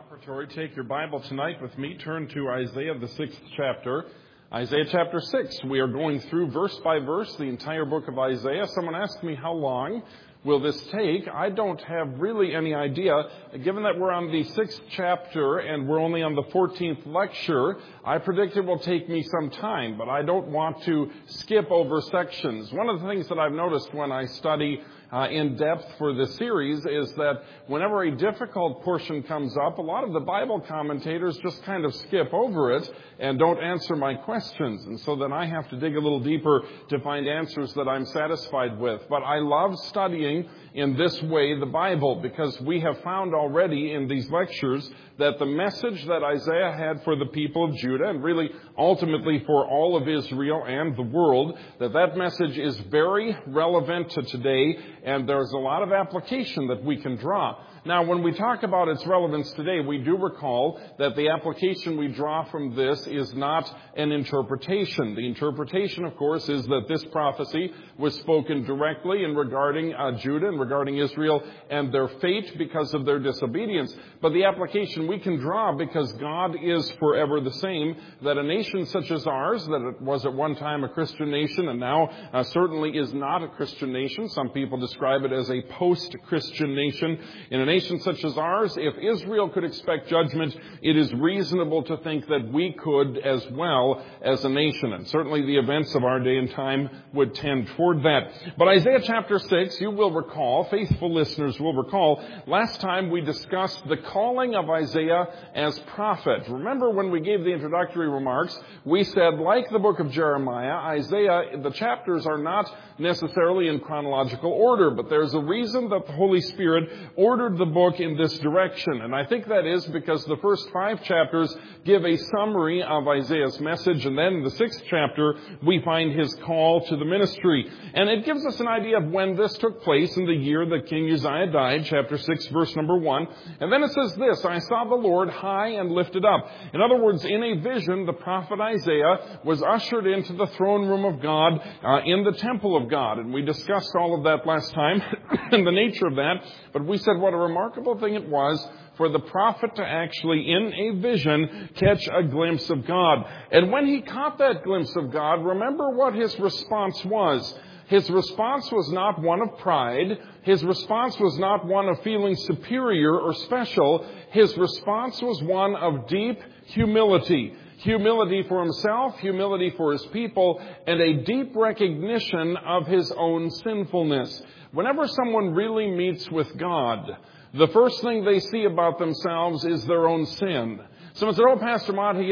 Preparatory, take your Bible tonight with me. Turn to Isaiah, the 6th chapter. Isaiah chapter 6. We are going through verse by verse the entire book of Isaiah. Someone asked me, how long will this take? I don't have really any idea. Given that we're on the 6th chapter and we're only on the 14th lecture, I predict it will take me some time, but I don't want to skip over sections. One of the things that I've noticed when I study in depth for this series is that whenever a difficult portion comes up, a lot of the Bible commentators just kind of skip over it and don't answer my questions. And so then I have to dig a little deeper to find answers that I'm satisfied with. But I love studying in this way the Bible, because we have found already in these lectures that the message that Isaiah had for the people of Judah, and really ultimately for all of Israel and the world, that message is very relevant to today, and there's a lot of application that we can draw. Now, when we talk about its relevance today, we do recall that the application we draw from this is not an interpretation. The interpretation, of course, is that this prophecy was spoken directly in regarding Judah and regarding Israel and their fate because of their disobedience. But the application we can draw, because God is forever the same, that a nation such as ours, that it was at one time a Christian nation and now certainly is not a Christian nation. Some people describe it as a post-Christian nation. In a nation such as ours, if Israel could expect judgment, it is reasonable to think that we could as well as a nation. And certainly the events of our day and time would tend toward that. But Isaiah chapter 6, you will recall, faithful listeners will recall, last time we discussed the calling of Isaiah as prophet. Remember when we gave the introductory remarks, we said, like the book of Jeremiah, Isaiah, the chapters are not necessarily in chronological order, but there's a reason that the Holy Spirit ordered the book in this direction. And I think that is because the first 5 chapters give a summary of Isaiah's message, and then in the 6th chapter we find his call to the ministry. And it gives us an idea of when this took place, in the year that King Uzziah died, chapter 6, verse number 1. And then it says this, I saw the Lord high and lifted up. In other words, in a vision, the prophet Isaiah was ushered into the throne room of God in the temple of God. And we discussed all of that last time and the nature of that. But we said what a remarkable thing it was for the prophet to actually, in a vision, catch a glimpse of God. And when he caught that glimpse of God, remember what his response was. His response was not one of pride. His response was not one of feeling superior or special. His response was one of deep humility. Humility for himself, humility for his people, and a deep recognition of his own sinfulness. Whenever someone really meets with God, the first thing they see about themselves is their own sin. Someone said, oh, Pastor Monty,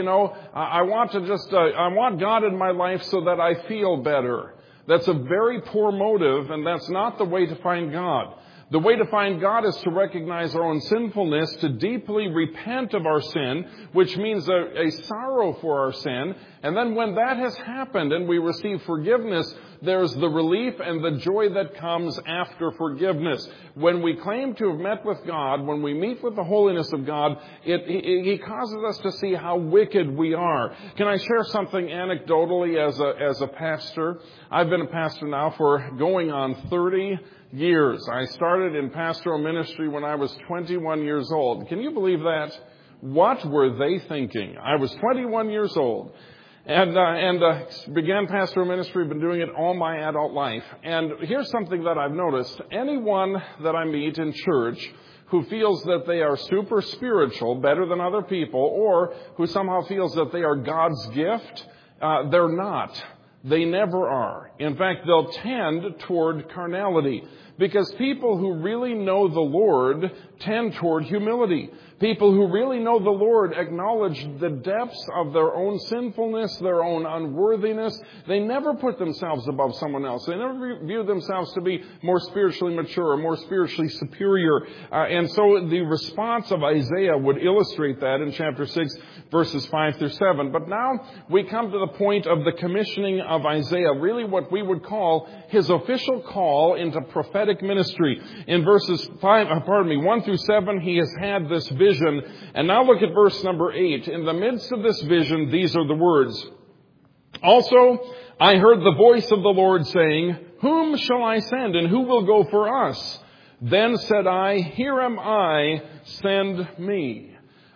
I want God in my life so that I feel better. That's a very poor motive, and that's not the way to find God. The way to find God is to recognize our own sinfulness, to deeply repent of our sin, which means a sorrow for our sin. And then when that has happened and we receive forgiveness, there's the relief and the joy that comes after forgiveness. When we claim to have met with God, when we meet with the holiness of God, He causes us to see how wicked we are. Can I share something anecdotally as a pastor? I've been a pastor now for going on 30 years. I started in pastoral ministry when I was 21 years old. Can you believe that? What were they thinking? I was 21 years old and began pastoral ministry. Been doing it all my adult life. And here's something that I've noticed. Anyone that I meet in church who feels that they are super spiritual, better than other people, or who somehow feels that they are God's gift, they're not. They never are. In fact, they'll tend toward carnality, because people who really know the Lord tend toward humility. People who really know the Lord acknowledge the depths of their own sinfulness, their own unworthiness. They never put themselves above someone else. They never view themselves to be more spiritually mature or more spiritually superior. And so the response of Isaiah would illustrate that in chapter 6, verses 5 through 7. But now we come to the point of the commissioning of Isaiah, really what we would call his official call into prophetic ministry. In verses 1 through 7, he has had this vision. And now look at verse number 8. In the midst of this vision, these are the words. Also, I heard the voice of the Lord saying, whom shall I send, and who will go for us? Then said I, here am I, send me.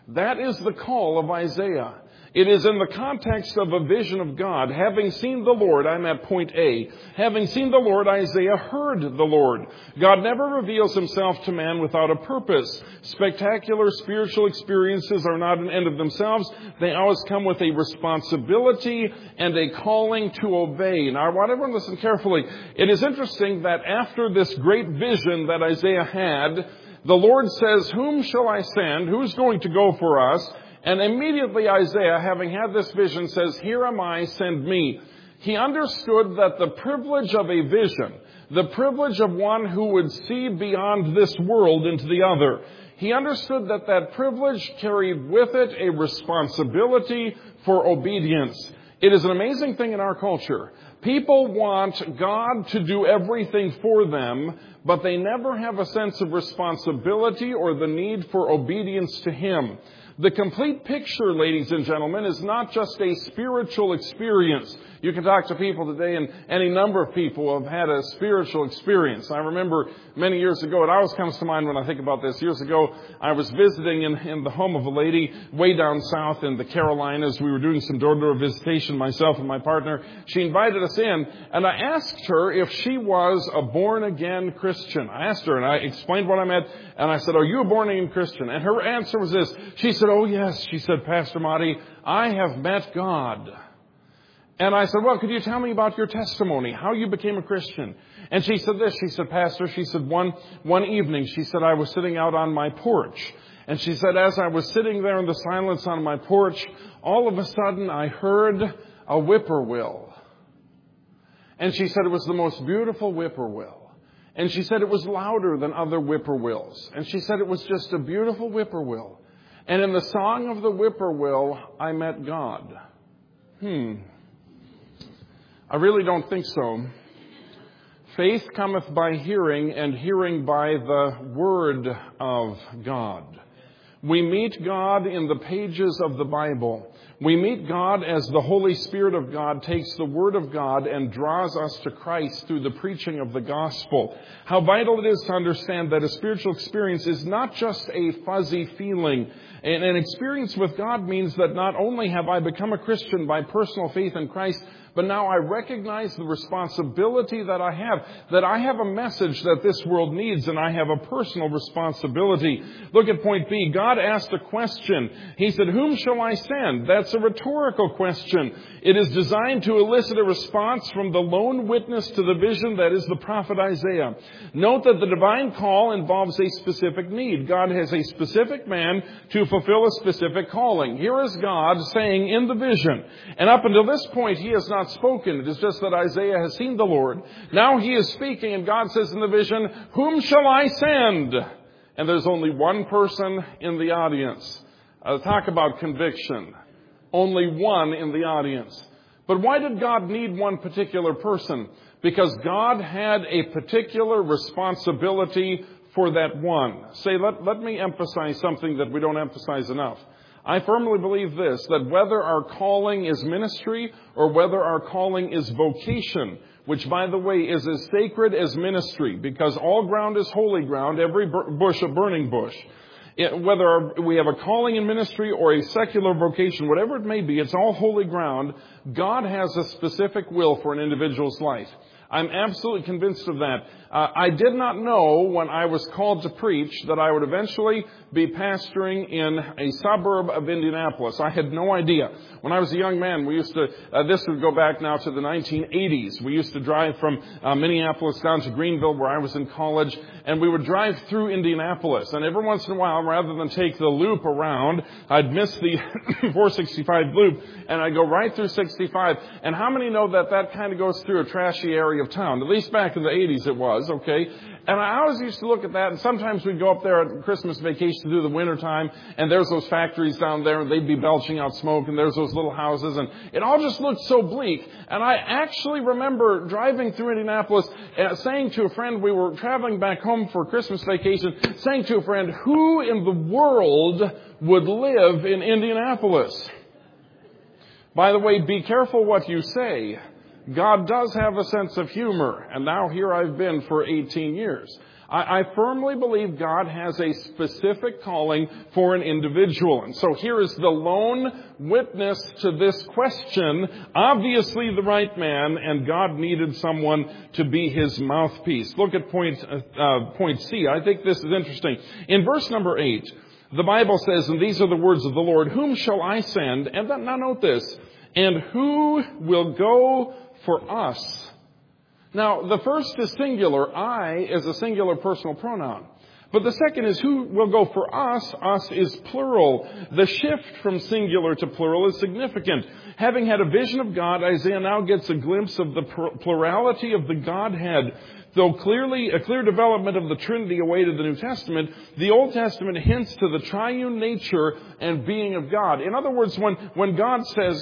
That is the call of Isaiah. It is in the context of a vision of God. Having seen the Lord, I'm at point A. Having seen the Lord, Isaiah heard the Lord. God never reveals himself to man without a purpose. Spectacular spiritual experiences are not an end of themselves. They always come with a responsibility and a calling to obey. Now, I want everyone to listen carefully. It is interesting that after this great vision that Isaiah had, the Lord says, "Whom shall I send? Who's going to go for us?" And immediately Isaiah, having had this vision, says, "Here am I, send me." He understood that the privilege of a vision, the privilege of one who would see beyond this world into the other, he understood that that privilege carried with it a responsibility for obedience. It is an amazing thing in our culture. People want God to do everything for them, but they never have a sense of responsibility or the need for obedience to Him. The complete picture, ladies and gentlemen, is not just a spiritual experience. You can talk to people today, and any number of people have had a spiritual experience. I remember many years ago, it always comes to mind when I think about this. Years ago, I was visiting in the home of a lady way down south in the Carolinas. We were doing some door-to-door visitation, myself and my partner. She invited us in, and I asked her if she was a born-again Christian. I asked her, and I explained what I meant, and I said, "Are you a born-again Christian?" And her answer was this. She said, "Oh, yes." She said, "Pastor Marty, I have met God." And I said, "Well, could you tell me about your testimony, how you became a Christian?" And she said this. She said, "Pastor," she said, one evening, she said, "I was sitting out on my porch." And she said, as I was sitting there in the silence on my porch, all of a sudden I heard a whippoorwill. And she said it was the most beautiful whippoorwill. And she said it was louder than other whippoorwills. And she said it was just a beautiful whippoorwill. And in the song of the whippoorwill, I met God. I really don't think so. Faith cometh by hearing, and hearing by the Word of God. We meet God in the pages of the Bible. We meet God as the Holy Spirit of God takes the Word of God and draws us to Christ through the preaching of the gospel. How vital it is to understand that a spiritual experience is not just a fuzzy feeling. And an experience with God means that not only have I become a Christian by personal faith in Christ, but now I recognize the responsibility that I have a message that this world needs, and I have a personal responsibility. Look at point B. God asked a question. He said, "Whom shall I send?" That's a rhetorical question. It is designed to elicit a response from the lone witness to the vision that is the prophet Isaiah. Note that the divine call involves a specific need. God has a specific man to fulfill a specific calling. Here is God saying in the vision, and up until this point, He has not spoken. It is just that Isaiah has seen the Lord. Now He is speaking, and God says in the vision, "Whom shall I send?" And there's only one person in the audience. Talk about conviction. Only one in the audience. But why did God need one particular person? Because God had a particular responsibility for that one. Let me emphasize something that we don't emphasize enough. I firmly believe this, that whether our calling is ministry or whether our calling is vocation, which, by the way, is as sacred as ministry, because all ground is holy ground, every bush a burning bush. Whether we have a calling in ministry or a secular vocation, whatever it may be, it's all holy ground. God has a specific will for an individual's life. I'm absolutely convinced of that. I did not know when I was called to preach that I would eventually be pastoring in a suburb of Indianapolis. I had no idea. When I was a young man, we used to, this would go back now to the 1980s. We used to drive from Minneapolis down to Greenville, where I was in college, and we would drive through Indianapolis. And every once in a while, rather than take the loop around, I'd miss the 465 loop, and I'd go right through 65. And how many know that that kind of goes through a trashy area of town? At least back in the 80s it was, okay? And I always used to look at that, and sometimes we'd go up there at Christmas vacation through the winter time, and there's those factories down there, and they'd be belching out smoke, and there's those little houses, and it all just looked so bleak. And I actually remember driving through Indianapolis, saying to a friend, we were traveling back home for Christmas vacation, saying to a friend, who in the world would live in Indianapolis? By the way, be careful what you say. God does have a sense of humor, and now here I've been for 18 years. I firmly believe God has a specific calling for an individual. And so here is the lone witness to this question, obviously the right man, and God needed someone to be his mouthpiece. Look at point C. I think this is interesting. In verse number 8, the Bible says, and these are the words of the Lord, whom shall I send? And then, now note this, and who will go for us? Now, the first is singular. I is a singular personal pronoun. But the second is who will go for us. Us is plural. The shift from singular to plural is significant. Having had a vision of God, Isaiah now gets a glimpse of the plurality of the Godhead. Though clearly a clear development of the Trinity awaited the New Testament, the Old Testament hints to the triune nature and being of God. In other words, when God says,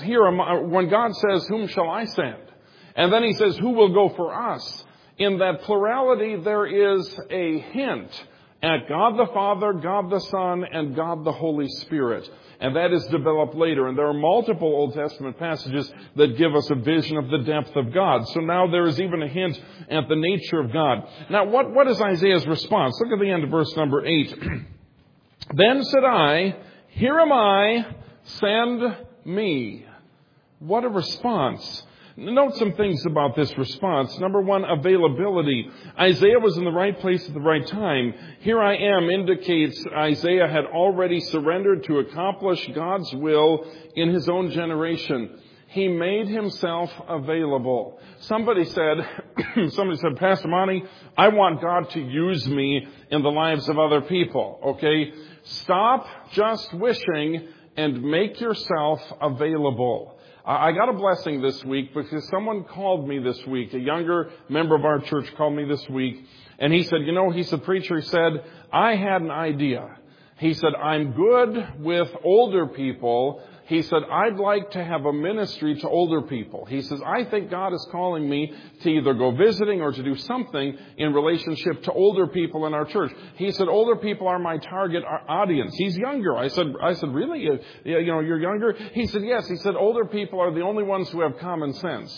whom shall I send? And then he says, who will go for us? In that plurality, there is a hint at God the Father, God the Son, and God the Holy Spirit. And that is developed later. And there are multiple Old Testament passages that give us a vision of the depth of God. So now there is even a hint at the nature of God. Now, what is Isaiah's response? Look at the end of verse number 8. Then said I, here am I, send me. What a response. Note some things about this response. Number one, availability. Isaiah was in the right place at the right time. Here I am indicates Isaiah had already surrendered to accomplish God's will in his own generation. He made himself available. Somebody said, Pastor Monty, I want God to use me in the lives of other people. Okay? Stop just wishing and make yourself available. I got a blessing this week because someone called me this week. A younger member of our church called me this week. And he said, preacher, he said, I had an idea. He said, I'm good with older people. He said, I'd like to have a ministry to older people. He says, I think God is calling me to either go visiting or to do something in relationship to older people in our church. He said, older people are my target audience. He's younger. I said, really? You're younger? He said, yes. He said, older people are the only ones who have common sense.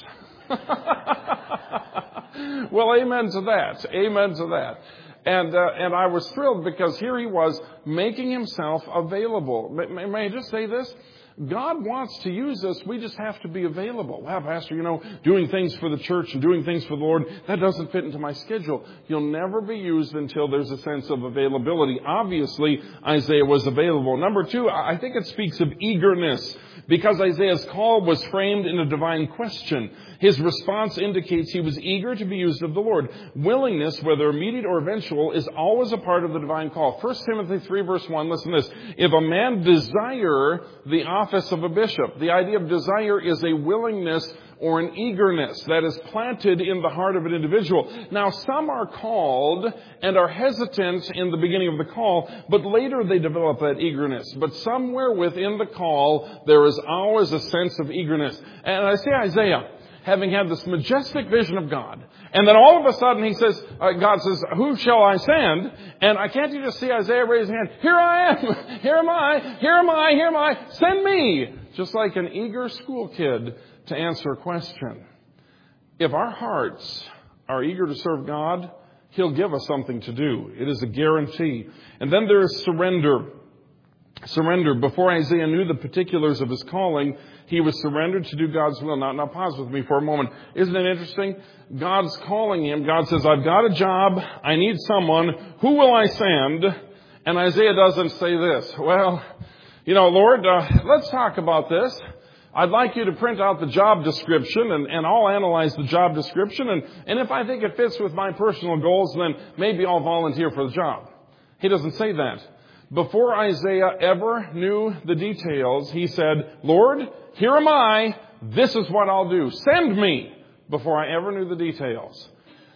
Well, amen to that. Amen to that. And I was thrilled because here he was making himself available. May I just say this? God wants to use us. We just have to be available. Wow, Pastor, doing things for the church and doing things for the Lord, that doesn't fit into my schedule. You'll never be used until there's a sense of availability. Obviously, Isaiah was available. Number two, I think it speaks of eagerness because Isaiah's call was framed in a divine question. His response indicates he was eager to be used of the Lord. Willingness, whether immediate or eventual, is always a part of the divine call. 1 Timothy 3 verse 1, listen to this. If a man desire the office of a bishop, the idea of desire is a willingness or an eagerness that is planted in the heart of an individual. Now, some are called and are hesitant in the beginning of the call, but later they develop that eagerness. But somewhere within the call, there is always a sense of eagerness. And I say Isaiah, having had this majestic vision of God, and then all of a sudden he says, God says, who shall I send? And can't you just see Isaiah raise his hand? Here I am. Here am I. Here am I. Here am I. Send me. Just like an eager school kid to answer a question. If our hearts are eager to serve God, He'll give us something to do. It is a guarantee. And then there is surrender. Surrender. Before Isaiah knew the particulars of his calling, he was surrendered to do God's will. Now pause with me for a moment. Isn't it interesting? God's calling him. God says, I've got a job. I need someone. Who will I send? And Isaiah doesn't say this. Well, Lord, let's talk about this. I'd like you to print out the job description and I'll analyze the job description. And if I think it fits with my personal goals, then maybe I'll volunteer for the job. He doesn't say that. Before Isaiah ever knew the details, he said, Lord, here am I. This is what I'll do. Send me. Before I ever knew the details.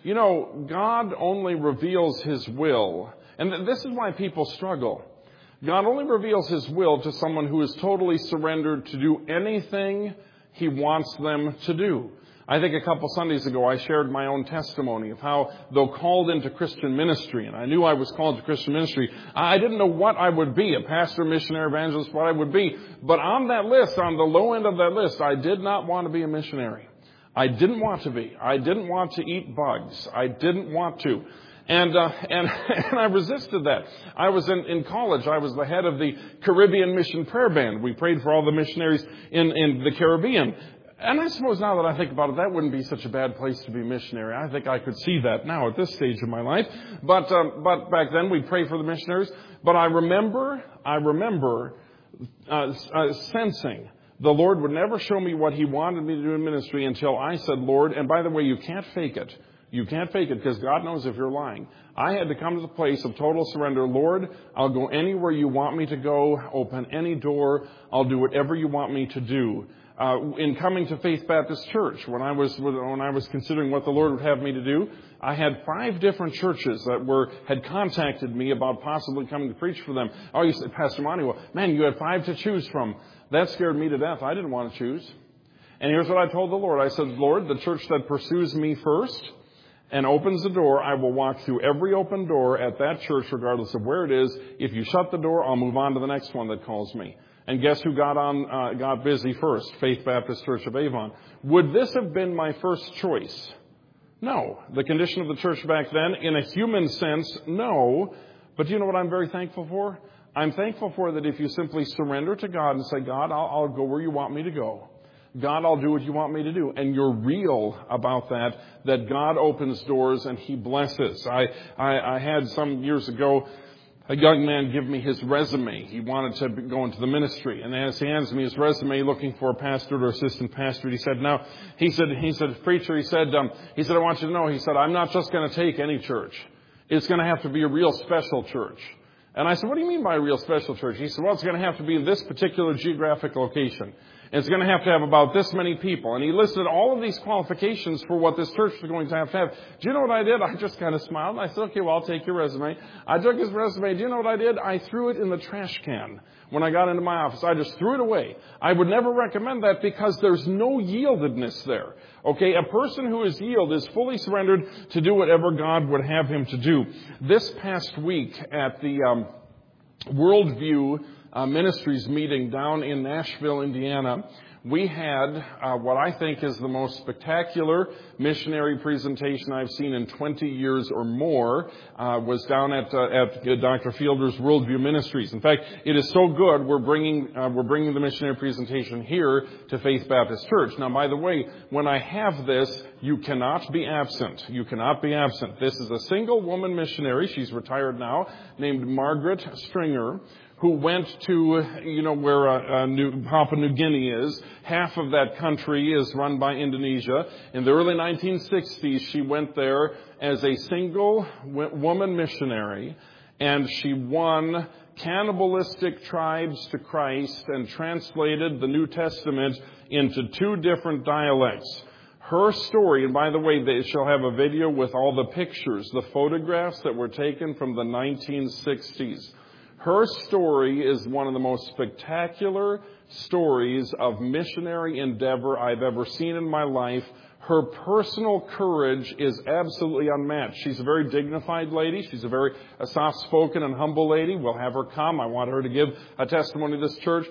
God only reveals His will. And this is why people struggle. God only reveals His will to someone who is totally surrendered to do anything He wants them to do. I think a couple Sundays ago I shared my own testimony of how, though called into Christian ministry, and I knew I was called to Christian ministry, I didn't know what I would be, a pastor, missionary, evangelist, what I would be. But on that list, on the low end of that list, I did not want to be a missionary. I didn't want to be. I didn't want to eat bugs. I didn't want to. And I resisted that. I was in college. I was the head of the Caribbean Mission Prayer Band. We prayed for all the missionaries in the Caribbean. And I suppose now that I think about it, that wouldn't be such a bad place to be missionary. I think I could see that now at this stage of my life. But back then we'd pray for the missionaries. But I remember sensing the Lord would never show me what He wanted me to do in ministry until I said, Lord, and by the way, you can't fake it. You can't fake it because God knows if you're lying. I had to come to the place of total surrender. Lord, I'll go anywhere you want me to go, open any door. I'll do whatever you want me to do. In coming to Faith Baptist Church, when I was considering what the Lord would have me to do, I had 5 different churches that had contacted me about possibly coming to preach for them. Oh, you said, Pastor Monty, well, man, you had 5 to choose from. That scared me to death. I didn't want to choose. And here's what I told the Lord. I said, Lord, the church that pursues me first and opens the door, I will walk through every open door at that church, regardless of where it is. If you shut the door, I'll move on to the next one that calls me. And guess who got busy first? Faith Baptist Church of Avon. Would this have been my first choice? No. The condition of the church back then, in a human sense, no. But do you know what I'm very thankful for? I'm thankful for that if you simply surrender to God and say, God, I'll go where you want me to go. God, I'll do what you want me to do. And you're real about that God opens doors and He blesses. I had some years ago a young man give me his resume. He wanted to go into the ministry. And as he hands me his resume looking for a pastor or assistant pastor, he said, preacher, he said, I want you to know, he said, I'm not just going to take any church. It's going to have to be a real special church. And I said, what do you mean by a real special church? He said, well, it's going to have to be in this particular geographic location. It's going to have about this many people. And he listed all of these qualifications for what this church was going to have. Do you know what I did? I just kind of smiled. I said, okay, well, I'll take your resume. I took his resume. Do you know what I did? I threw it in the trash can when I got into my office. I just threw it away. I would never recommend that because there's no yieldedness there. Okay, a person who is yielded is fully surrendered to do whatever God would have him to do. This past week at the Worldview Ministries meeting down in Nashville, Indiana, we had what I think is the most spectacular missionary presentation I've seen in 20 years or more. Was down at Dr. Fielder's Worldview Ministries. In fact, it is so good we're bringing the missionary presentation here to Faith Baptist Church. Now, by the way, when I have this, you cannot be absent. You cannot be absent. This is a single woman missionary. She's retired now, named Margaret Stringer, who went to, where Papua New Guinea is. Half of that country is run by Indonesia. In the early 1960s, she went there as a single woman missionary, and she won cannibalistic tribes to Christ and translated the New Testament into 2 different dialects. Her story, and by the way, she'll have a video with all the pictures, the photographs that were taken from the 1960s. Her story is one of the most spectacular stories of missionary endeavor I've ever seen in my life. Her personal courage is absolutely unmatched. She's a very dignified lady. She's a very soft-spoken and humble lady. We'll have her come. I want her to give a testimony to this church.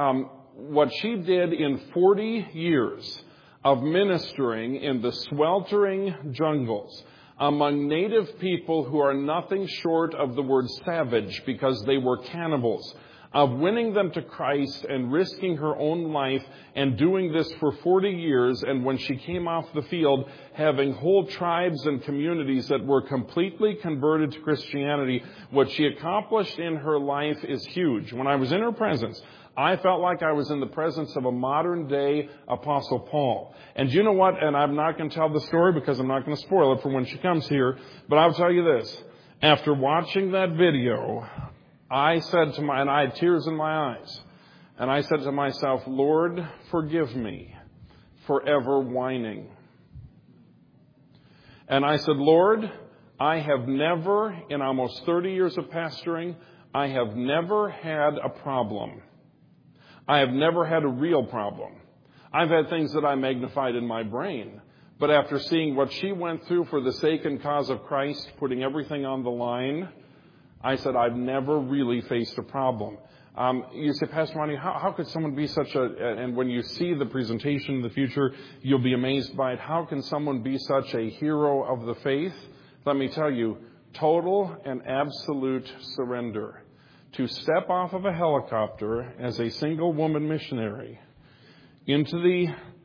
What she did in 40 years of ministering in the sweltering jungles among native people who are nothing short of the word savage because they were cannibals, of winning them to Christ and risking her own life and doing this for 40 years. And when she came off the field, having whole tribes and communities that were completely converted to Christianity, what she accomplished in her life is huge. When I was in her presence, I felt like I was in the presence of a modern-day Apostle Paul. And you know what? And I'm not going to tell the story because I'm not going to spoil it for when she comes here. But I'll tell you this. After watching that video, I said to and I had tears in my eyes. And I said to myself, Lord, forgive me for ever whining. And I said, Lord, I have never, in almost 30 years of pastoring, I have never had a problem. I have never had a real problem. I've had things that I magnified in my brain. But after seeing what she went through for the sake and cause of Christ, putting everything on the line, I said, I've never really faced a problem. You say, Pastor Monty, how could someone be and when you see the presentation in the future, you'll be amazed by it. How can someone be such a hero of the faith? Let me tell you, total and absolute surrender. To step off of a helicopter as a single woman missionary into the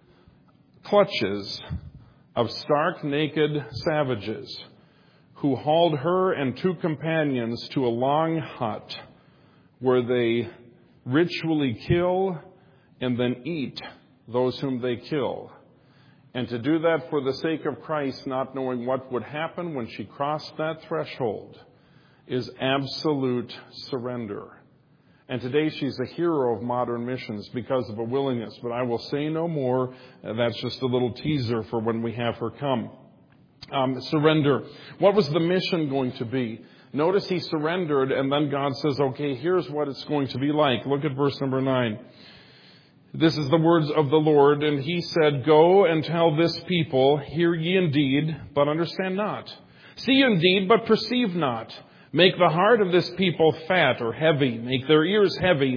clutches of stark naked savages who hauled her and 2 companions to a long hut where they ritually kill and then eat those whom they kill. And to do that for the sake of Christ, not knowing what would happen when she crossed that threshold, is absolute surrender. And today she's a hero of modern missions because of a willingness. But I will say no more. That's just a little teaser for when we have her come. Surrender. What was the mission going to be? Notice he surrendered, and then God says, okay, here's what it's going to be like. Look at verse number 9. This is the words of the Lord, and he said, go and tell this people, hear ye indeed, but understand not. See indeed, but perceive not. Make the heart of this people fat or heavy. Make their ears heavy.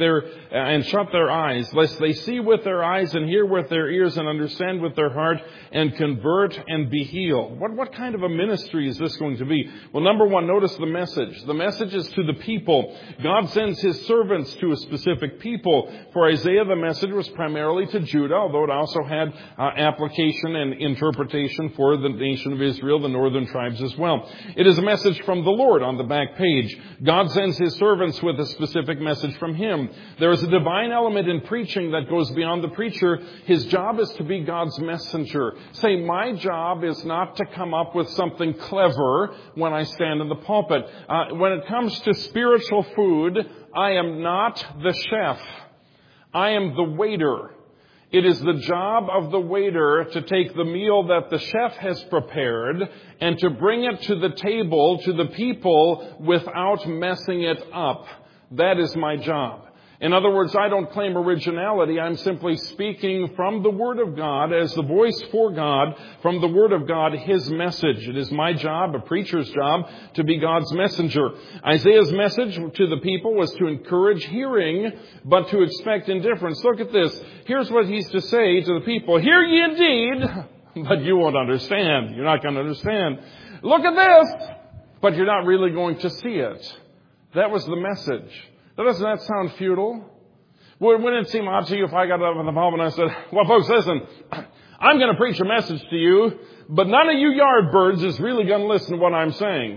And shut their eyes, lest they see with their eyes and hear with their ears and understand with their heart and convert and be healed. What kind of a ministry is this going to be? Well, number one, notice the message. The message is to the people. God sends his servants to a specific people. For Isaiah, the message was primarily to Judah, although it also had application and interpretation for the nation of Israel, the northern tribes as well. It is a message from the Lord on the back page. God sends his servants with a specific message from him. There is a divine element in preaching that goes beyond the preacher. His job is to be God's messenger. Say, my job is not to come up with something clever when I stand in the pulpit. When it comes to spiritual food, I am not the chef. I am the waiter. It is the job of the waiter to take the meal that the chef has prepared and to bring it to the table, to the people, without messing it up. That is my job. In other words, I don't claim originality. I'm simply speaking from the Word of God as the voice for God, from the Word of God, his message. It is my job, a preacher's job, to be God's messenger. Isaiah's message to the people was to encourage hearing, but to expect indifference. Look at this. Here's what he's to say to the people. Hear ye indeed, but you won't understand. You're not going to understand. Look at this, but you're not really going to see it. That was the message. Now, doesn't that sound futile? Wouldn't it seem odd to you if I got up in the pulpit and I said, well, folks, listen, I'm going to preach a message to you, but none of you yardbirds is really going to listen to what I'm saying.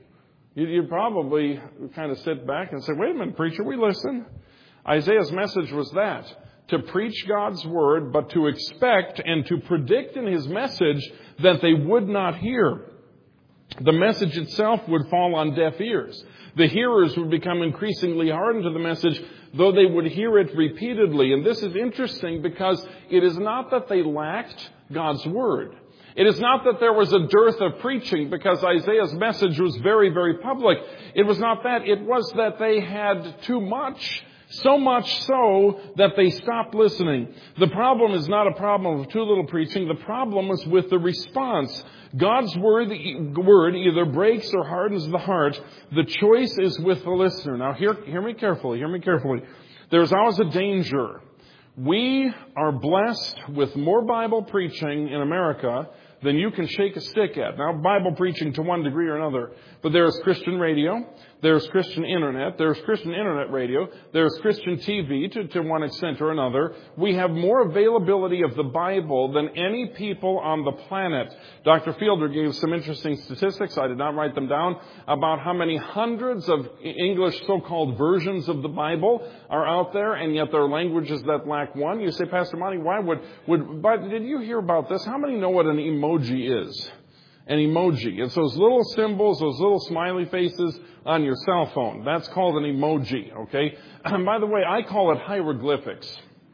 You'd probably kind of sit back and say, wait a minute, preacher, we listen. Isaiah's message was that, to preach God's word, but to expect and to predict in his message that they would not hear. The message itself would fall on deaf ears. The hearers would become increasingly hardened to the message, though they would hear it repeatedly. And this is interesting because it is not that they lacked God's word. It is not that there was a dearth of preaching because Isaiah's message was very, very public. It was not that. It was that they had too much. So much so that they stopped listening. The problem is not a problem of too little preaching. The problem is with the response. God's word either breaks or hardens the heart. The choice is with the listener. Now, hear me carefully. Hear me carefully. There's always a danger. We are blessed with more Bible preaching in America than you can shake a stick at. Now, Bible preaching to one degree or another. But there is Christian radio. There's Christian internet. There's Christian internet radio. There's Christian TV to one extent or another. We have more availability of the Bible than any people on the planet. Dr. Fielder gave some interesting statistics. I did not write them down about how many hundreds of English so-called versions of the Bible are out there, and yet there are languages that lack one. You say, Pastor Monty, why but did you hear about this? How many know what an emoji is? An emoji. It's those little symbols, those little smiley faces on your cell phone. That's called an emoji, okay? And by the way, I call it hieroglyphics.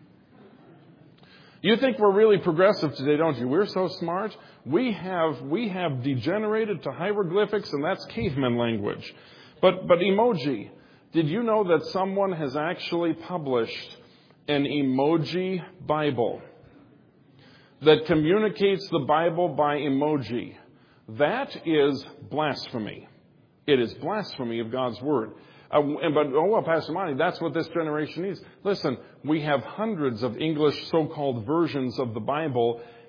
You think we're really progressive today, don't you? We're so smart. We have degenerated to hieroglyphics, and that's caveman language. But emoji. Did you know that someone has actually published an emoji Bible that communicates the Bible by emoji? That is blasphemy. It is blasphemy of God's word. Pastor Monty, that's what this generation needs. Listen, we have hundreds of English so-called versions of the Bible.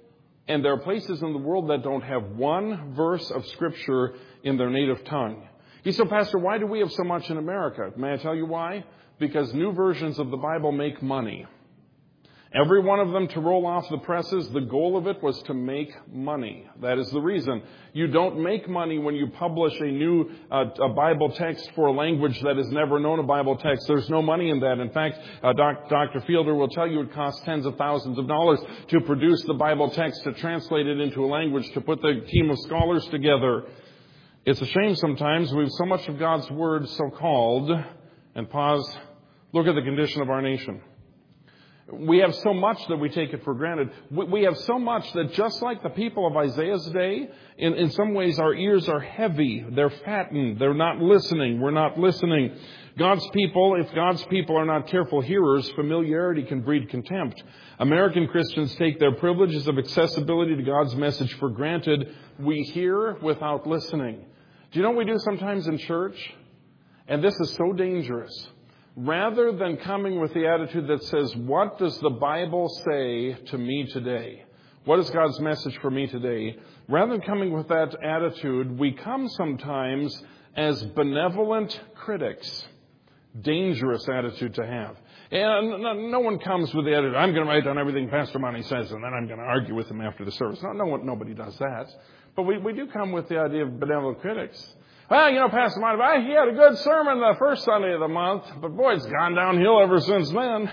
And there are places in the world that don't have one verse of Scripture in their native tongue. He said, Pastor, why do we have so much in America? May I tell you why? Because new versions of the Bible make money. Every one of them to roll off the presses, the goal of it was to make money. That is the reason. You don't make money when you publish a new a Bible text for a language that has never known a Bible text. There's no money in that. In fact, Dr. Fielder will tell you it costs tens of thousands of dollars to produce the Bible text, to translate it into a language, to put the team of scholars together. It's a shame sometimes we have so much of God's Word so-called, and pause, look at the condition of our nation. We have so much that we take it for granted. We have so much that just like the people of Isaiah's day, in some ways our ears are heavy. They're fattened. They're not listening. We're not listening. God's people, if God's people are not careful hearers, familiarity can breed contempt. American Christians take their privileges of accessibility to God's message for granted. We hear without listening. Do you know what we do sometimes in church? And this is so dangerous. Rather than coming with the attitude that says, what does the Bible say to me today? What is God's message for me today? Rather than coming with that attitude, we come sometimes as benevolent critics. Dangerous attitude to have. And no one comes with the attitude, I'm going to write down everything Pastor Monty says and then I'm going to argue with him after the service. Nobody does that. But we do come with the idea of benevolent critics. Well, Pastor Monty, he had a good sermon the first Sunday of the month, but boy, it's gone downhill ever since then.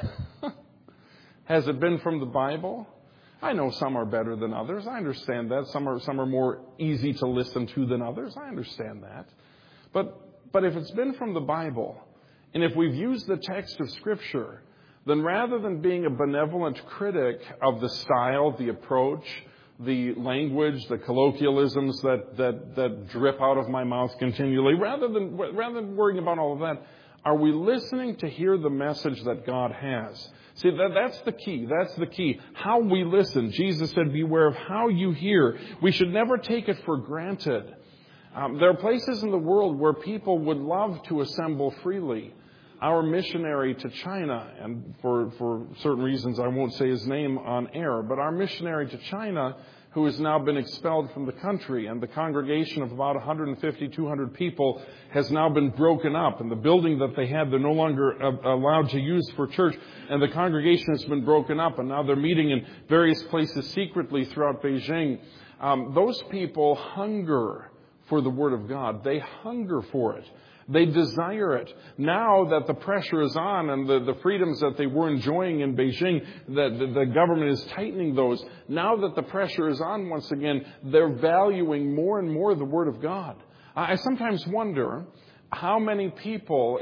Has it been from the Bible? I know some are better than others. I understand that. Some are more easy to listen to than others. I understand that. But if it's been from the Bible, and if we've used the text of Scripture, then rather than being a benevolent critic of the style, the approach, the language, the colloquialisms that drip out of my mouth continually, rather than worrying about all of that, are we listening to hear the message that God has? See, that's the key. That's the key. How we listen. Jesus said, beware of how you hear. We should never take it for granted. There are places in the world where people would love to assemble freely. Our missionary to China, and for certain reasons I won't say his name on air, but our missionary to China, who has now been expelled from the country, and the congregation of about 150, 200 people has now been broken up, and the building that they had, they're no longer allowed to use for church, and the congregation has been broken up, and now they're meeting in various places secretly throughout Beijing. Those people hunger for the Word of God. They hunger for it. They desire it. Now that the pressure is on and the freedoms that they were enjoying in Beijing, that the government is tightening those. Now that the pressure is on once again, they're valuing more and more the Word of God. I sometimes wonder how many people,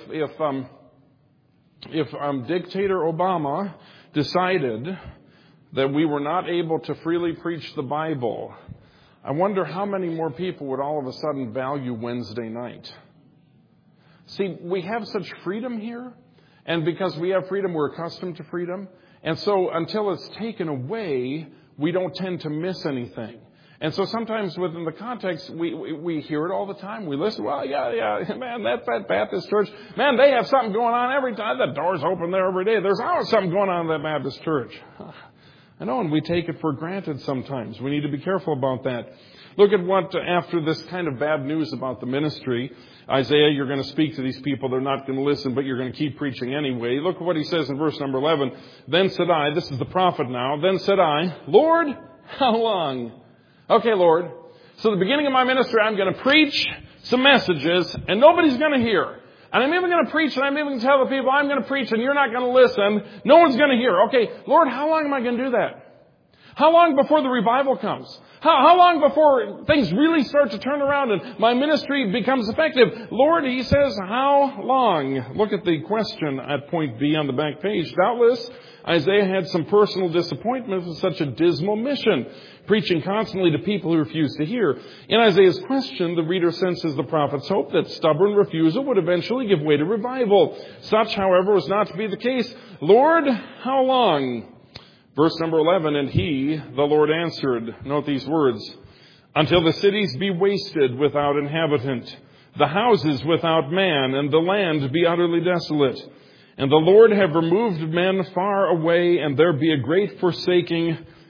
if dictator Obama decided that we were not able to freely preach the Bible, I wonder how many more people would all of a sudden value Wednesday night. See, we have such freedom here, and because we have freedom, we're accustomed to freedom. And so until it's taken away, we don't tend to miss anything. And so sometimes within the context, we hear it all the time. We listen, well, yeah, man, that Baptist church, man, they have something going on every time. The door's open there every day. There's always something going on in that Baptist church. I know, and we take it for granted sometimes. We need to be careful about that. Look at what, after this kind of bad news about the ministry, Isaiah, you're going to speak to these people. They're not going to listen, but you're going to keep preaching anyway. Look at what he says in verse number 11. Then said I, this is the prophet now, then said I, Lord, how long? Okay, Lord. So the beginning of my ministry, I'm going to preach some messages, and nobody's going to hear. And I'm even going to preach, and I'm even going to tell the people I'm going to preach, and you're not going to listen. No one's going to hear. Okay, Lord, how long am I going to do that? How long before the revival comes? How long before things really start to turn around and my ministry becomes effective? Lord, he says, how long? Look at the question at point B on the back page. Doubtless, Isaiah had some personal disappointment with such a dismal mission, preaching constantly to people who refused to hear. In Isaiah's question, the reader senses the prophet's hope that stubborn refusal would eventually give way to revival. Such, however, was not to be the case. Lord, how long? Verse number 11, and he, the Lord, answered, note these words, until the cities be wasted without inhabitant, the houses without man, and the land be utterly desolate. And the Lord have removed men far away, and there be a great forsaking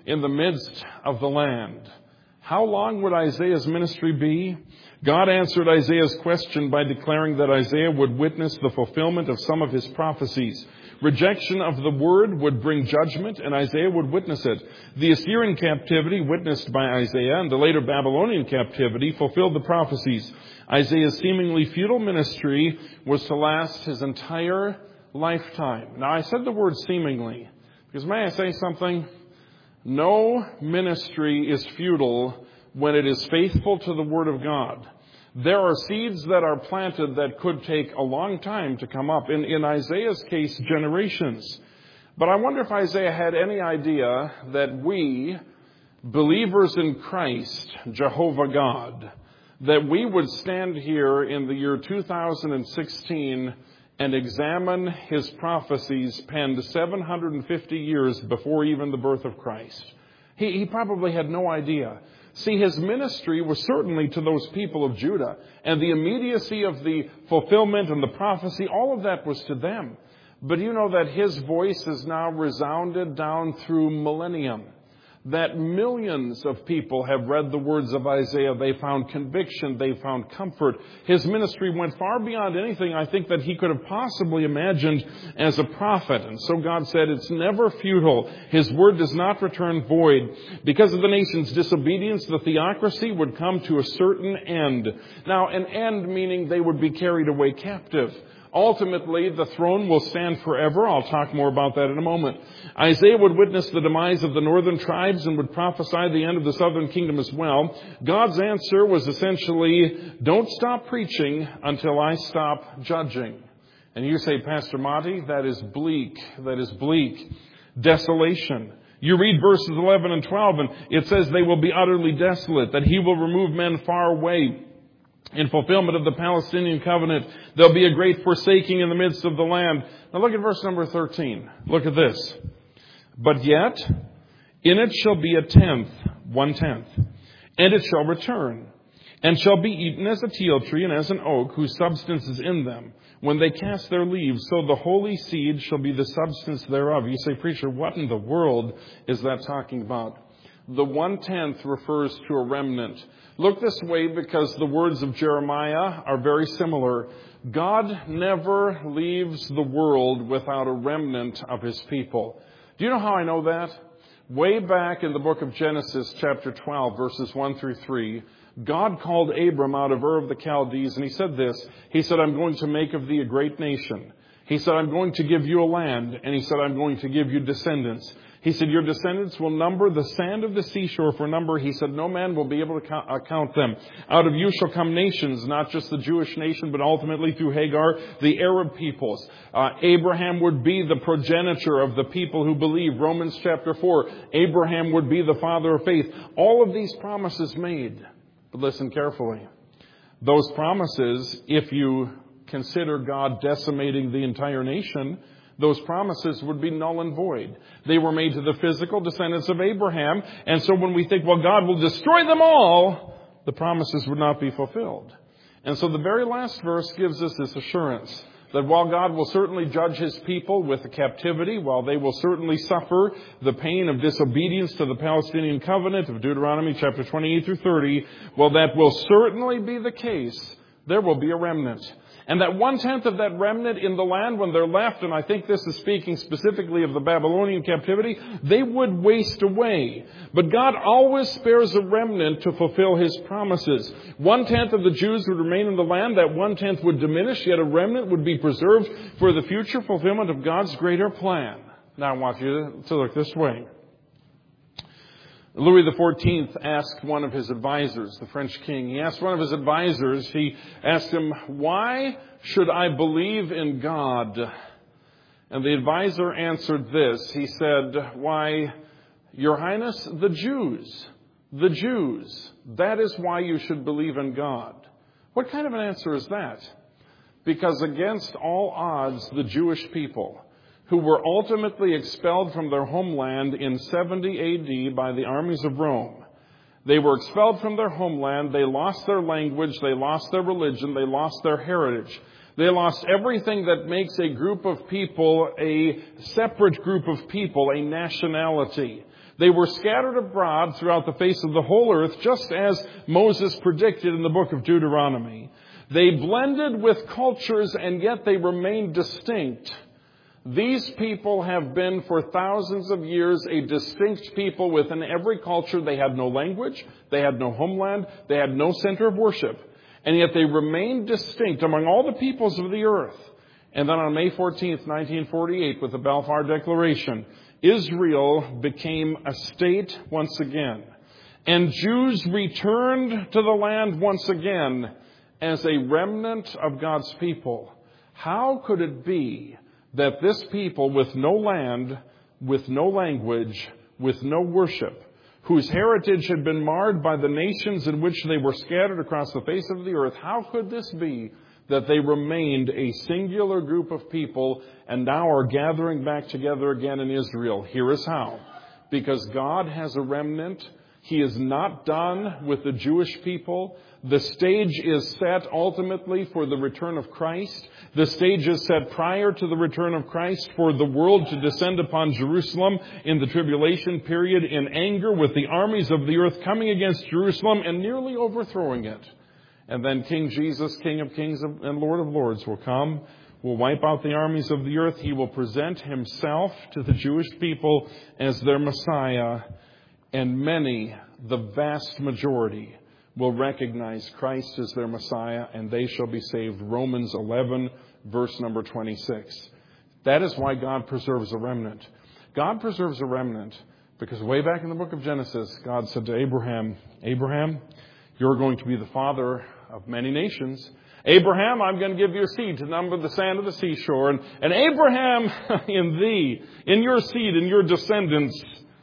in the midst of the land. How long would Isaiah's ministry be? God answered Isaiah's question by declaring that Isaiah would witness the fulfillment of some of his prophecies. Rejection of the word would bring judgment, and Isaiah would witness it. The Assyrian captivity, witnessed by Isaiah, and the later Babylonian captivity fulfilled the prophecies. Isaiah's seemingly futile ministry was to last his entire lifetime. Now, I said the word seemingly, because may I say something? No ministry is futile when it is faithful to the Word of God. There are seeds that are planted that could take a long time to come up. In Isaiah's case, generations. But I wonder if Isaiah had any idea that we, believers in Christ, Jehovah God, that we would stand here in the year 2016 and examine his prophecies penned 750 years before even the birth of Christ. He probably had no idea. See, his ministry was certainly to those people of Judah, and the immediacy of the fulfillment and the prophecy, all of that was to them. But you know that his voice has now resounded down through millennium. That millions of people have read the words of Isaiah. They found conviction. They found comfort. His ministry went far beyond anything I think that he could have possibly imagined as a prophet. And so God said, it's never futile. His word does not return void. Because of the nation's disobedience, the theocracy would come to a certain end. Now, an end meaning they would be carried away captive. Ultimately, the throne will stand forever. I'll talk more about that in a moment. Isaiah would witness the demise of the northern tribes and would prophesy the end of the southern kingdom as well. God's answer was essentially, don't stop preaching until I stop judging. And you say, Pastor Monty, that is bleak. That is bleak. Desolation. You read verses 11 and 12, and it says they will be utterly desolate, that he will remove men far away. In fulfillment of the Palestinian covenant, there'll be a great forsaking in the midst of the land. Now look at verse number 13. Look at this. But yet, in it shall be 1/10, and it shall return, and shall be eaten as a teal tree and as an oak, whose substance is in them, when they cast their leaves. So the holy seed shall be the substance thereof. You say, preacher, what in the world is that talking about? The 1/10 refers to a remnant. Look this way, because the words of Jeremiah are very similar. God never leaves the world without a remnant of his people. Do you know how I know that? Way back in the book of Genesis, chapter 12, verses 1 through 3, God called Abram out of Ur of the Chaldees, and he said this. He said, I'm going to make of thee a great nation. He said, I'm going to give you a land. And he said, I'm going to give you descendants. He said, your descendants will number the sand of the seashore for number. He said, no man will be able to count them. Out of you shall come nations, not just the Jewish nation, but ultimately through Hagar, the Arab peoples. Abraham would be the progenitor of the people who believe. Romans chapter 4, Abraham would be the father of faith. All of these promises made. But listen carefully. Those promises, if you consider God decimating the entire nation, those promises would be null and void. They were made to the physical descendants of Abraham. And so when we think, well, God will destroy them all, the promises would not be fulfilled. And so the very last verse gives us this assurance that while God will certainly judge his people with the captivity, while they will certainly suffer the pain of disobedience to the Palestinian covenant of Deuteronomy chapter 28 through 30, well, that will certainly be the case. There will be a remnant. And that 1/10 of that remnant in the land, when they're left, and I think this is speaking specifically of the Babylonian captivity, they would waste away. But God always spares a remnant to fulfill his promises. 1/10 of the Jews would remain in the land. That 1/10 would diminish, yet a remnant would be preserved for the future fulfillment of God's greater plan. Now I want you to look this way. Louis XIV asked one of his advisors, the French king, he asked one of his advisors, he asked him, why should I believe in God? And the advisor answered this. He said, why, Your Highness, the Jews, that is why you should believe in God. What kind of an answer is that? Because against all odds, the Jewish people, who were ultimately expelled from their homeland in 70 A.D. by the armies of Rome. They were expelled from their homeland. They lost their language. They lost their religion. They lost their heritage. They lost everything that makes a group of people a separate group of people, a nationality. They were scattered abroad throughout the face of the whole earth, just as Moses predicted in the book of Deuteronomy. They blended with cultures, and yet they remained distinct. These people have been for thousands of years a distinct people within every culture. They had no language, they had no homeland, they had no center of worship, and yet they remained distinct among all the peoples of the earth. And then on May 14th, 1948, with the Balfour Declaration, Israel became a state once again. And Jews returned to the land once again as a remnant of God's people. How could it be that this people with no land, with no language, with no worship, whose heritage had been marred by the nations in which they were scattered across the face of the earth, how could this be that they remained a singular group of people and now are gathering back together again in Israel? Here is how. Because God has a remnant. He is not done with the Jewish people. The stage is set ultimately for the return of Christ. The stage is set prior to the return of Christ for the world to descend upon Jerusalem in the tribulation period in anger, with the armies of the earth coming against Jerusalem and nearly overthrowing it. And then King Jesus, King of Kings and Lord of Lords, will come, will wipe out the armies of the earth. He will present himself to the Jewish people as their Messiah. And many, the vast majority, will recognize Christ as their Messiah, and they shall be saved. Romans 11, verse number 26. That is why God preserves a remnant. God preserves a remnant because way back in the book of Genesis, God said to Abraham, Abraham, you're going to be the father of many nations. Abraham, I'm going to give you a seed to number the sand of the seashore. And Abraham, in thee, in your seed, in your descendants,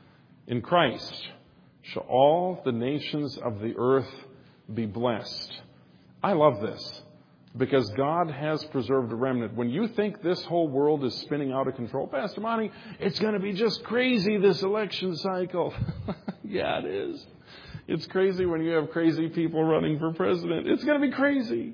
in Christ, shall all the nations of the earth be blessed. I love this because God has preserved a remnant. When you think this whole world is spinning out of control, Pastor Monty, it's going to be just crazy this election cycle. Yeah, it is. It's crazy when you have crazy people running for president. It's going to be crazy.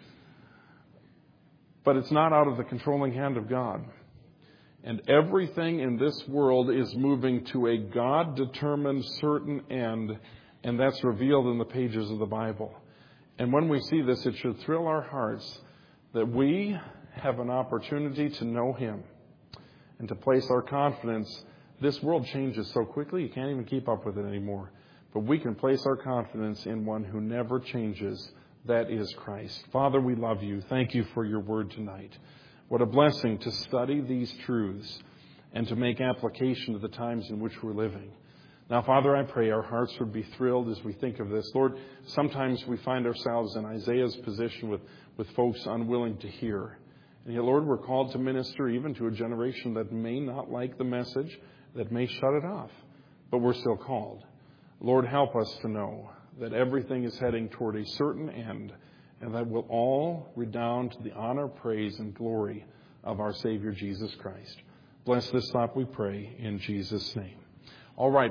But it's not out of the controlling hand of God. And everything in this world is moving to a God-determined certain end, and that's revealed in the pages of the Bible. And when we see this, it should thrill our hearts that we have an opportunity to know Him and to place our confidence. This world changes so quickly, you can't even keep up with it anymore. But we can place our confidence in one who never changes. That is Christ. Father, we love you. Thank you for your word tonight. What a blessing to study these truths and to make application to the times in which we're living. Now, Father, I pray our hearts would be thrilled as we think of this. Lord, sometimes we find ourselves in Isaiah's position with folks unwilling to hear. And yet, Lord, we're called to minister even to a generation that may not like the message, that may shut it off. But we're still called. Lord, help us to know that everything is heading toward a certain end, and that will all redound to the honor, praise, and glory of our Savior, Jesus Christ. Bless this thought, we pray, in Jesus' name. All right.